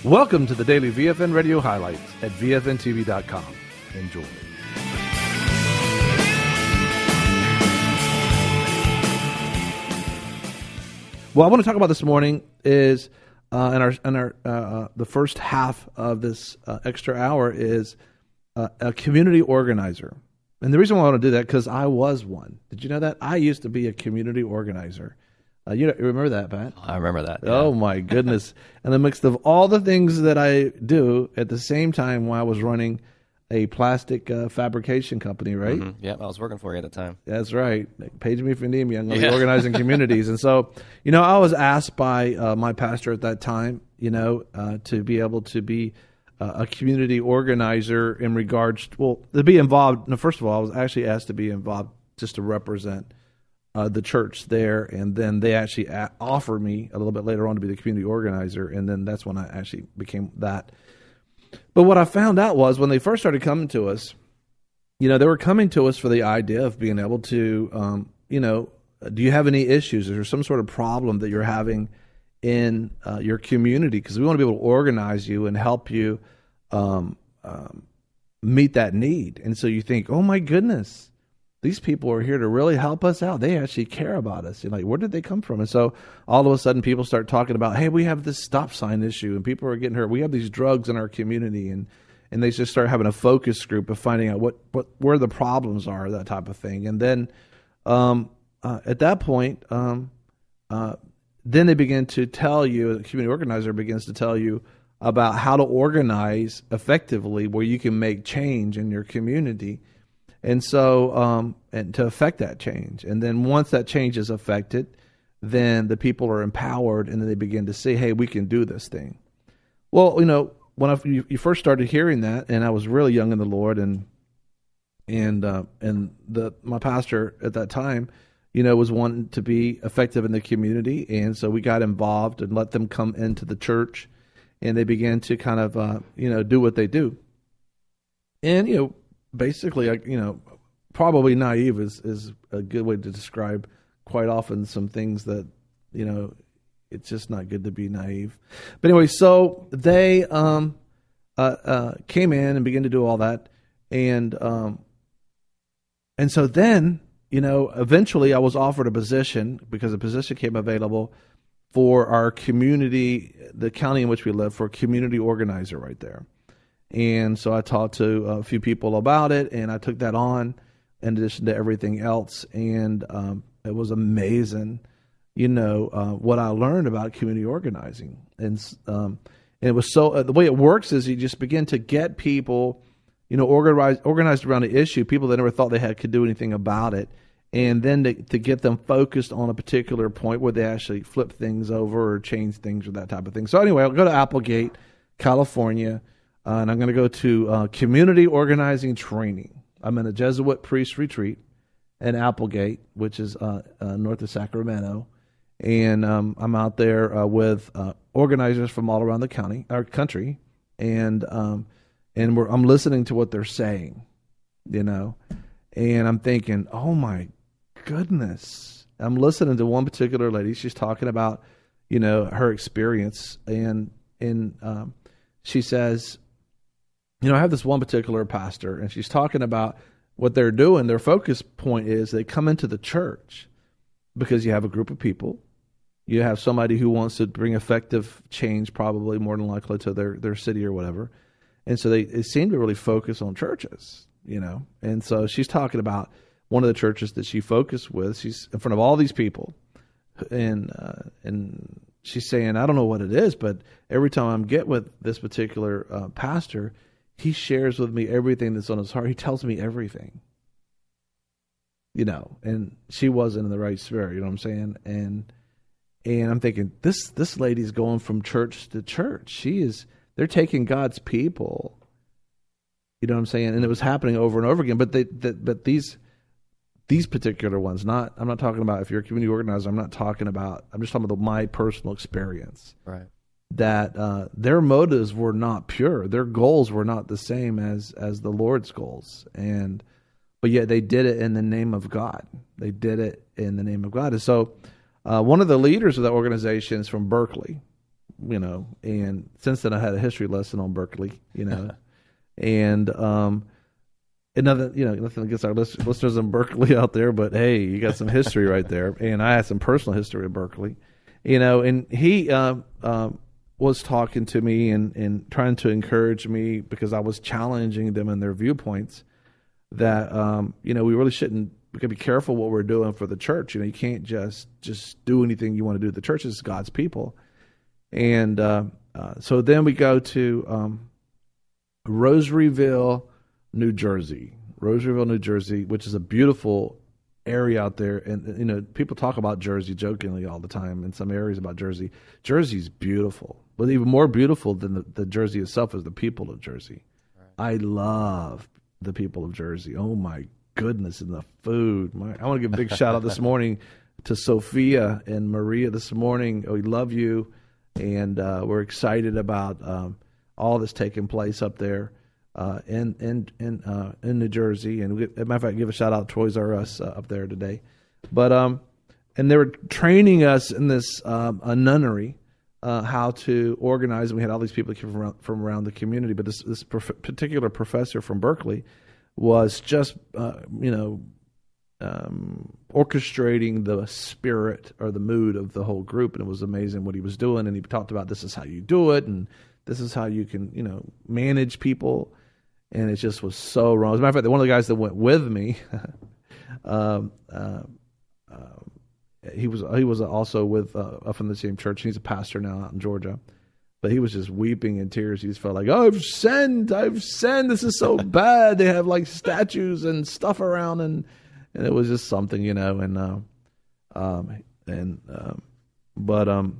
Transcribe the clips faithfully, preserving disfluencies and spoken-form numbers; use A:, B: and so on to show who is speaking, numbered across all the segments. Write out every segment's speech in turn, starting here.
A: Welcome to the Daily V F N Radio Highlights at V F N T V dot com. Enjoy. Well, I want to talk about this morning is uh, in our in our uh, uh, the first half of this uh, extra hour is uh, a community organizer, and the reason why I want to do that because I was one. Did you know that I used to be a community organizer? Uh, you, know, you remember that, Pat?
B: I remember that. Yeah.
A: Oh my goodness! And the mix of all the things that I do at the same time while I was running a plastic uh, fabrication company, right?
B: Mm-hmm. Yeah, I was working for you at the time.
A: That's right. Page me if you need me. I'm going to
B: yeah.
A: be organizing communities. And so, you know, I was asked by uh, my pastor at that time, you know, uh, to be able to be uh, a community organizer in regards, to, well, to be involved. No, first of all, I was actually asked to be involved just to represent uh, the church there. And then they actually a- offered me a little bit later on to be the community organizer. And then that's when I actually became that. But what I found out was when they first started coming to us, you know, they were coming to us for the idea of being able to, um, you know, do you have any issues? Is there some sort of problem that you're having in uh, your community? Because we want to be able to organize you and help you um, um, meet that need. And so you think, oh my goodness, these people are here to really help us out. They actually care about us. You're like, where did they come from? And so all of a sudden people start talking about, hey, we have this stop sign issue and people are getting hurt. We have these drugs in our community. And, and they just start having a focus group of finding out what, what where the problems are, that type of thing. And then um, uh, at that point, um, uh, then they begin to tell you, the community organizer begins to tell you about how to organize effectively where you can make change in your community. And so, um, and to affect that change. And then once that change is affected, then the people are empowered and then they begin to say, hey, we can do this thing. Well, you know, when I, you, you first started hearing that, and I was really young in the Lord, and and uh, and the my pastor at that time, you know, was wanting to be effective in the community. And so we got involved and let them come into the church, and they began to kind of, uh, you know, do what they do. And, you know, basically, you know, probably naive is, is a good way to describe quite often some things that, you know, it's just not good to be naive. But anyway, so they um, uh, uh, came in and began to do all that. And um, and so then, you know, eventually I was offered a position because a position came available for our community, the county in which we live, for a community organizer right there. And so I talked to a few people about it, and I took that on in addition to everything else. And um, it was amazing, you know, uh, what I learned about community organizing. And um, and it was so, uh, the way it works is you just begin to get people, you know, organized, organized around the issue, people that never thought they had could do anything about it. And then to, to get them focused on a particular point where they actually flip things over or change things or that type of thing. So anyway, I'll go to Applegate, California. Uh, and I'm going to go to uh, community organizing training. I'm in a Jesuit priest retreat in Applegate, which is uh, uh, north of Sacramento. And um, I'm out there uh, with uh, organizers from all around the county, our country. And um, and we're, I'm listening to what they're saying, you know. And I'm thinking, oh, my goodness. I'm listening to one particular lady. She's talking about, you know, her experience. And, and um, she says, you know, I have this one particular pastor, and she's talking about what they're doing. Their focus point is they come into the church because you have a group of people. You have somebody who wants to bring effective change, probably more than likely to their, their city or whatever. And so they, they seem to really focus on churches, you know. And so she's talking about one of the churches that she focused with. She's in front of all these people. And, uh, and she's saying, I don't know what it is, but every time I get with this particular uh, pastor, he shares with me everything that's on his heart. He tells me everything, you know, and she wasn't in the right spirit, you know what I'm saying? And, and I'm thinking, this, this lady's going from church to church. She is, they're taking God's people, you know what I'm saying? And it was happening over and over again, but they, they but these, these particular ones, not, I'm not talking about if you're a community organizer, I'm not talking about, I'm just talking about my personal experience.
B: Right.
A: That uh, their motives were not pure. Their goals were not the same as as the Lord's goals. And but yet they did it in the name of God. They did it in the name of God. And so uh, one of the leaders of that organization is from Berkeley, you know, and since then I had a history lesson on Berkeley, you know, and um, and nothing, you know, nothing against our list- listeners in Berkeley out there, but hey, you got some history right there, and I had some personal history at Berkeley, you know, and he uh, uh, was talking to me and and trying to encourage me because I was challenging them in their viewpoints that um, you know, we really shouldn't. We got to be careful what we're doing for the church. You know, you can't just just do anything you want to do. The church is God's people. And uh, uh, so then we go to um, Rosaryville, New Jersey. Rosaryville, New Jersey, which is a beautiful area out there. And, you know, people talk about Jersey jokingly all the time in some areas about Jersey. Jersey's beautiful. But even more beautiful than the, the Jersey itself is the people of Jersey. Right. I love the people of Jersey. Oh, my goodness, and the food. My, I want to give a big shout out this morning to Sophia and Maria this morning. We love you, and uh, we're excited about um, all that's taking place up there uh, in in in, uh, in New Jersey. And we, as a matter of fact, give a shout out to Toys R Us uh, up there today. But um, and they were training us in this um, a nunnery uh, how to organize. And we had all these people that came from around, from around the community. But this this prof- particular professor from Berkeley was just, uh, you know, um, orchestrating the spirit or the mood of the whole group. And it was amazing what he was doing. And he talked about this is how you do it. And this is how you can, you know, manage people. And it just was so wrong. As a matter of fact, one of the guys that went with me, um, uh, uh, he was he was also with uh, up in the same church. He's a pastor now out in Georgia. But he was just weeping in tears. He just felt like, oh, I've sinned. I've sinned. This is so bad. They have like statues and stuff around, and and it was just something, you know. And uh, um, and um, but um,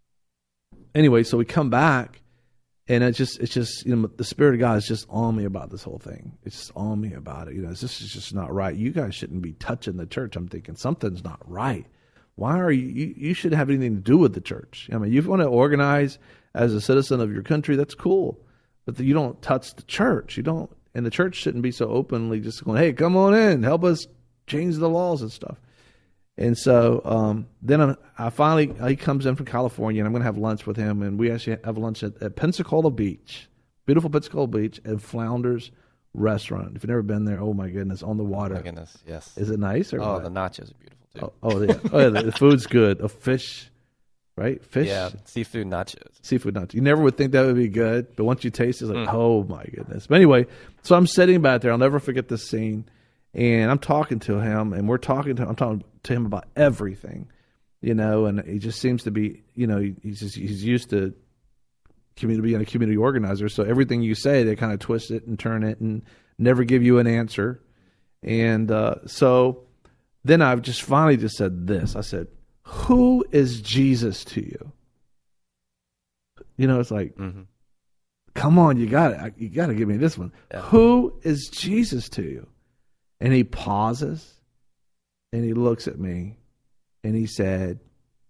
A: anyway, so we come back, and it's just it's just you know the Spirit of God is just on me about this whole thing. It's just on me about it. You know, this is just not right. You guys shouldn't be touching the church. I'm thinking something's not right. Why are you? You, you should have anything to do with the church. I mean, you want to organize as a citizen of your country, that's cool. But the, you don't touch the church. You don't, and the church shouldn't be so openly just going, hey, come on in, help us change the laws and stuff. And so um, then I, I finally, he comes in from California, and I'm going to have lunch with him. And we actually have lunch at, at Pensacola Beach, beautiful Pensacola Beach, and Flounders Restaurant. If you've never been there, oh my goodness, on the water.
B: Oh my goodness, yes.
A: Is it nice? Or
B: oh,
A: what?
B: The nachos are beautiful too.
A: Oh, oh yeah, oh, yeah the, the food's good. A fish. Right? Fish?
B: Yeah, seafood nachos.
A: Seafood nachos. You never would think that would be good, but once you taste it, it's like,
B: mm.
A: oh my goodness. But anyway, so I'm sitting back there. I'll never forget this scene. And I'm talking to him, and we're talking to I'm talking to him about everything, you know, and he just seems to be, you know, he, he's just, he's used to community being a community organizer. So everything you say, they kind of twist it and turn it and never give you an answer. And uh, so then I've just finally just said this. I said, who is Jesus to you? You know, it's like, mm-hmm. come on, you got it. You got to give me this one. Yeah. Who is Jesus to you? And he pauses, and he looks at me, and he said,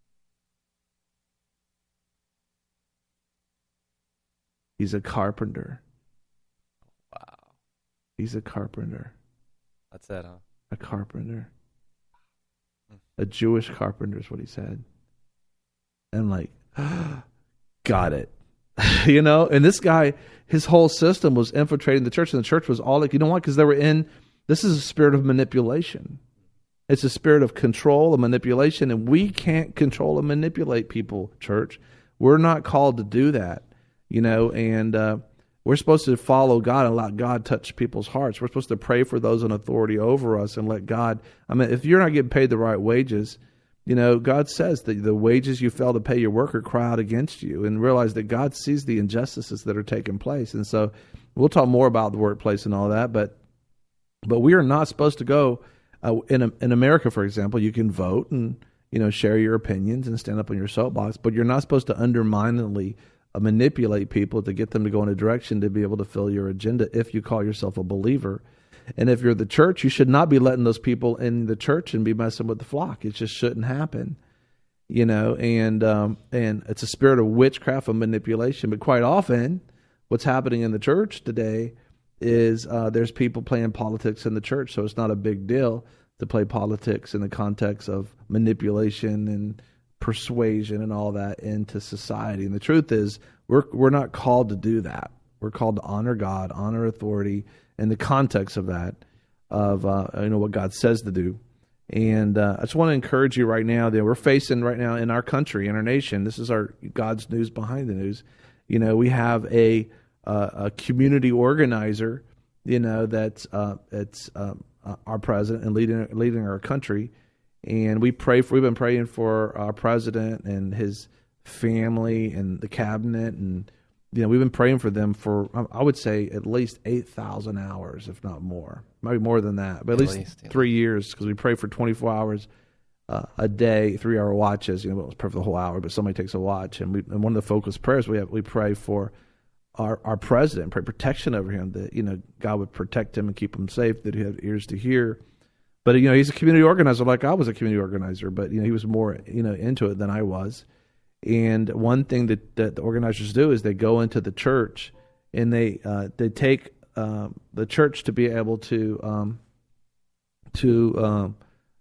A: he's a carpenter.
B: Wow.
A: He's a carpenter.
B: That's it, huh?
A: A carpenter. A Jewish carpenter is what he said. And I'm like, got it. You know, and this guy, his whole system was infiltrating the church, and the church was all like, you know what? Because they were in, this is a spirit of manipulation. It's a spirit of control and manipulation, and we can't control and manipulate people, church. We're not called to do that, you know, and uh, we're supposed to follow God and let God touch people's hearts. We're supposed to pray for those in authority over us and let God, I mean, if you're not getting paid the right wages, you know, God says that the wages you fail to pay your worker cry out against you, and realize that God sees the injustices that are taking place. And so we'll talk more about the workplace and all that, but but we are not supposed to go, uh, in in America, for example, you can vote and, you know, share your opinions and stand up on your soapbox, but you're not supposed to underminingly uh, manipulate people to get them to go in a direction to be able to fill your agenda if you call yourself a believer. And if you're the church, you should not be letting those people in the church and be messing with the flock. It just shouldn't happen, you know. And um, and it's a spirit of witchcraft and manipulation. But quite often, what's happening in the church today is uh, there's people playing politics in the church. So it's not a big deal to play politics in the context of manipulation and persuasion and all that into society. And the truth is, we're we're not called to do that. We're called to honor God, honor authority, in the context of that, of uh, you know what God says to do. And uh, I just want to encourage you right now that we're facing right now in our country, in our nation. This is our God's news behind the news. You know, we have a uh, a community organizer. You know, that's uh, it's um, uh, our president and leading leading our country. And we pray for. We've been praying for our president and his family and the cabinet, and you know, we've been praying for them for, I would say, at least eight thousand hours, if not more. Maybe more than that, but at, at least, least yeah. three years, because we pray for twenty-four hours uh, a day, three-hour watches. You know, we pray for the whole hour, but somebody takes a watch. And, we, and one of the focus prayers we have, we pray for our, our president, pray protection over him, that, you know, God would protect him and keep him safe, that he had ears to hear. But, you know, he's a community organizer like I was a community organizer, but, you know, he was more, you know, into it than I was. And one thing that, that the organizers do is they go into the church and they uh, they take um, the church to be able to um, to um,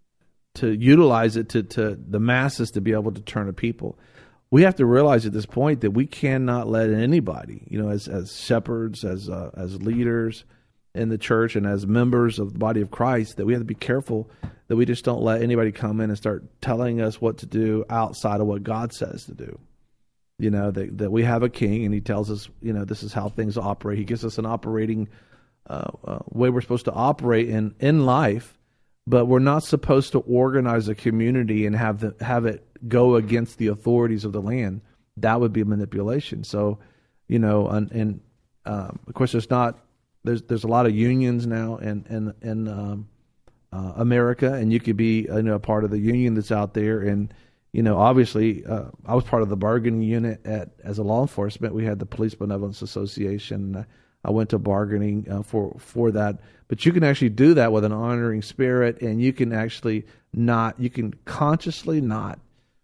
A: to utilize it to, to the masses to be able to turn to people. We have to realize at this point that we cannot let anybody, you know, as as shepherds, as uh, as leaders in the church, and as members of the body of Christ, that we have to be careful that we just don't let anybody come in and start telling us what to do outside of what God says to do. You know, that, that we have a king, and he tells us, you know, this is how things operate. He gives us an operating uh, uh, way we're supposed to operate in, in life, but we're not supposed to organize a community and have the, have it go against the authorities of the land. That would be manipulation. So, you know, and, and um, of course, there's not, There's there's a lot of unions now in in, in um, uh, America, and you could be you know, a part of the union that's out there. And you know, obviously, uh, I was part of the bargaining unit at as a law enforcement. We had the Police Benevolence Association. I went to bargaining uh, for for that. But you can actually do that with an honoring spirit, and you can actually not you can consciously not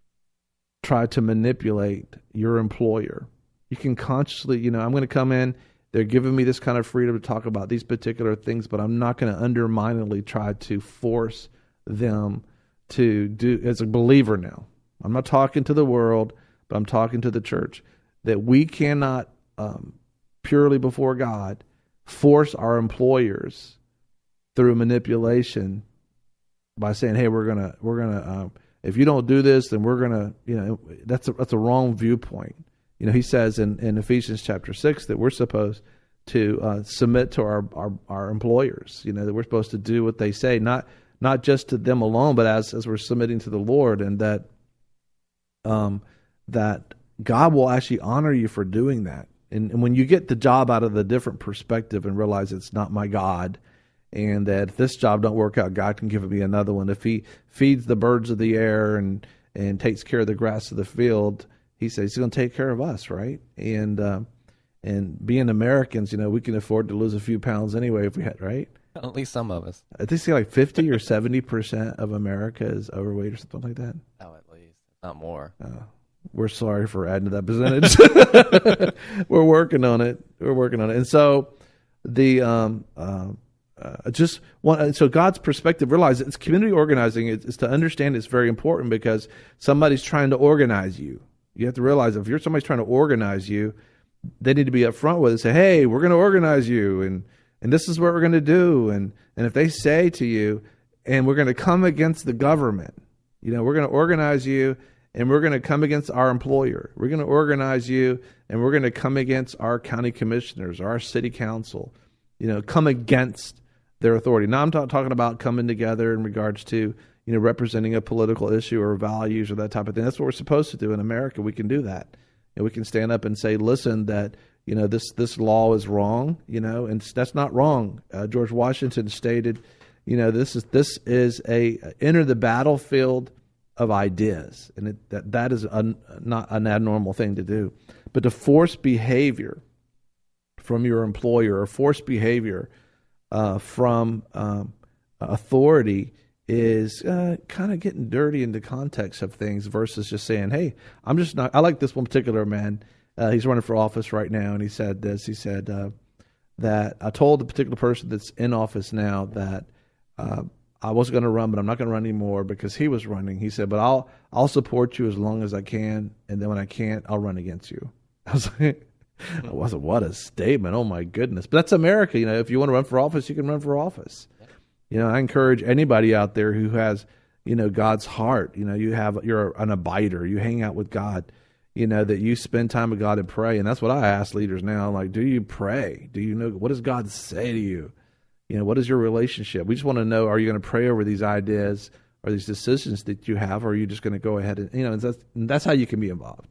A: try to manipulate your employer. You can consciously, you know, I'm going to come in. They're giving me this kind of freedom to talk about these particular things, but I'm not going to underminingly try to force them to do, as a believer now. I'm not talking to the world, but I'm talking to the church, that we cannot, um, purely before God, force our employers through manipulation by saying, hey, we're going to, we're going to, um, if you don't do this, then we're going to, you know, that's a, that's a wrong viewpoint. You know, he says in, in Ephesians chapter six that we're supposed to uh, submit to our, our, our employers, you know, that we're supposed to do what they say, not not just to them alone, but as as we're submitting to the Lord, and that um, that God will actually honor you for doing that. And, and when you get the job out of the different perspective and realize it's not my God, and that if this job don't work out, God can give me another one. If he feeds the birds of the air and, and takes care of the grass of the field, he says he's going to take care of us, right? And uh, and being Americans, you know, we can afford to lose a few pounds anyway if we had, right?
B: At least some of us.
A: I think like fifty or seventy percent of America is overweight or something like that.
B: Oh, at least. Not more.
A: Uh, we're sorry for adding to that percentage. We're working on it. We're working on it. And so the um, uh, uh, just one. So God's perspective, realize it's community organizing is, is to understand it's very important, because somebody's trying to organize you. You have to realize if you're somebody's trying to organize you, they need to be upfront with it and say, hey, we're going to organize you, and and this is what we're going to do. And, and if they say to you, and we're going to come against the government, you know, we're going to organize you, and we're going to come against our employer. We're going to organize you, and we're going to come against our county commissioners, our city council, you know, come against their authority. Now I'm not talking about coming together in regards to, you know, representing a political issue or values or that type of thing. That's what we're supposed to do in America. We can do that. And we can stand up and say, listen, that, you know, this, this law is wrong, you know, and that's not wrong. Uh, George Washington stated, you know, this is, this is a, enter the battlefield of ideas. And it, that, that is un, not an abnormal thing to do. But to force behavior from your employer, or force behavior uh, from um, authority, is uh, kind of getting dirty in the context of things, versus just saying, hey, I'm just not, I like this one particular man. Uh, he's running for office right now. And he said this, he said uh, that I told the particular person that's in office now that uh, I was going to run, but I'm not going to run anymore because he was running. He said, but I'll I'll support you as long as I can, and then when I can't, I'll run against you. I was like, I wasn't, what a statement. Oh, my goodness. But that's America. You know, if you want to run for office, you can run for office. You know, I encourage anybody out there who has, you know, God's heart. You know, you have, you're an abider. You hang out with God, you know, that you spend time with God and pray. And that's what I ask leaders now. Like, do you pray? Do you know, what does God say to you? You know, what is your relationship? We just want to know, are you going to pray over these ideas or these decisions that you have, or are you just going to go ahead and, you know, and that's, and that's how you can be involved.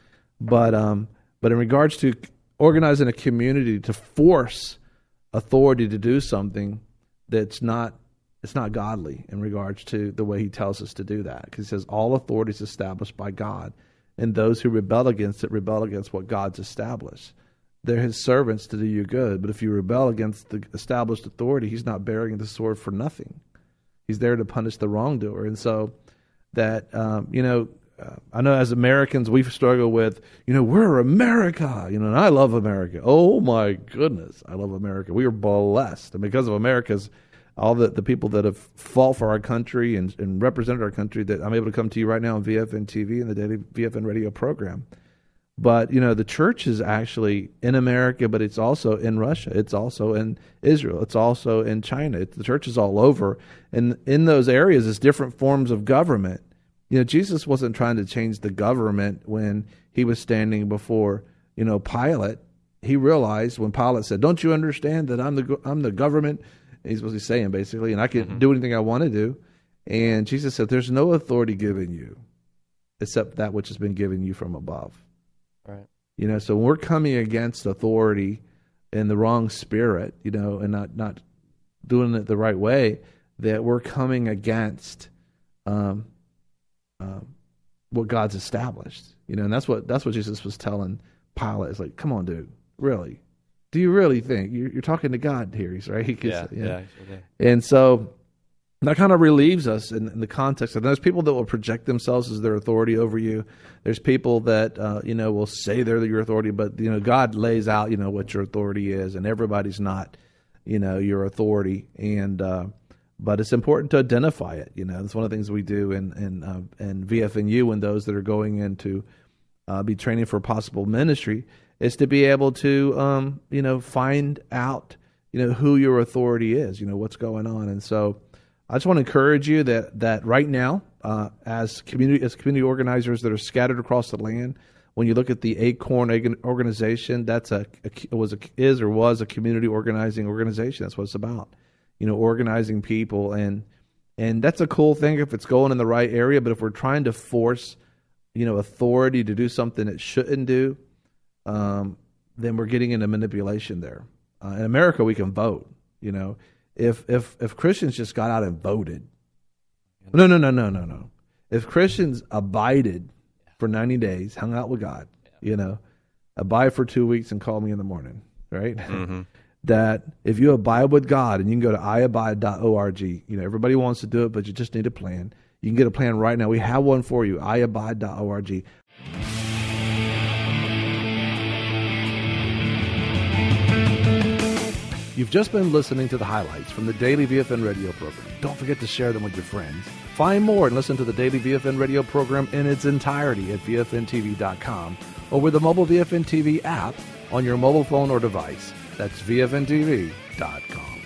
A: But, um, but in regards to organizing a community to force authority to do something that's not, it's not godly in regards to the way he tells us to do that. Because he says all authority is established by God, and those who rebel against it rebel against what God's established. They're his servants to do you good. But if you rebel against the established authority, he's not bearing the sword for nothing. He's there to punish the wrongdoer. And so that, um, you know, uh, I know as Americans, we struggle with, you know, we're America, you know, and I love America. Oh, my goodness. I love America. We are blessed. And because of America's, all the, the people that have fought for our country and, and represented our country, that I'm able to come to you right now on V F N T V and the daily V F N radio program. But, you know, the church is actually in America, but it's also in Russia. It's also in Israel. It's also in China. It's, the church is all over. And in those areas, it's different forms of government. You know, Jesus wasn't trying to change the government when he was standing before, you know, Pilate. He realized when Pilate said, don't you understand that I'm the I'm the government? He's what he's saying, basically, and I can mm-hmm. do anything I want to do. And Jesus said, there's no authority given you except that which has been given you from above.
B: Right.
A: You know, so when we're coming against authority in the wrong spirit, you know, and not, not doing it the right way, that we're coming against um, um, what God's established. You know, and that's what that's what Jesus was telling Pilate. It's like, come on, dude, really? Do you really think you're, you're talking to God here? He's right. He can,
B: yeah,
A: yeah.
B: yeah. Sure.
A: And so that kind of relieves us in, in the context. And there's people that will project themselves as their authority over you. There's people that uh, you know will say they're your authority, but you know God lays out you know what your authority is, and everybody's not you know your authority. And uh, but it's important to identify it. You know, that's one of the things we do in in uh, in V F N U and those that are going into uh, be training for possible ministry. Is to be able to, um, you know, find out, you know, who your authority is, you know, what's going on. And so I just want to encourage you that that right now, uh, as community as community organizers that are scattered across the land, when you look at the Acorn organization, that's a, a was a, is or was a community organizing organization. That's what it's about, you know, organizing people. And and that's a cool thing if it's going in the right area. But if we're trying to force, you know, authority to do something it shouldn't do, Um, then we're getting into manipulation there. Uh, in America, we can vote. You know, if if if Christians just got out and voted, no, no, no, no, no, no. If Christians abided for ninety days, hung out with God, you know, abide for two weeks and call me in the morning, right?
B: Mm-hmm.
A: That if you abide with God, and you can go to i abide dot org. You know, everybody wants to do it, but you just need a plan. You can get a plan right now. We have one for you. i abide dot org. You've just been listening to the highlights from the Daily V F N radio program. Don't forget to share them with your friends. Find more and listen to the Daily V F N radio program in its entirety at V F N T V dot com or with the mobile V F N T V app on your mobile phone or device. That's V F N T V dot com.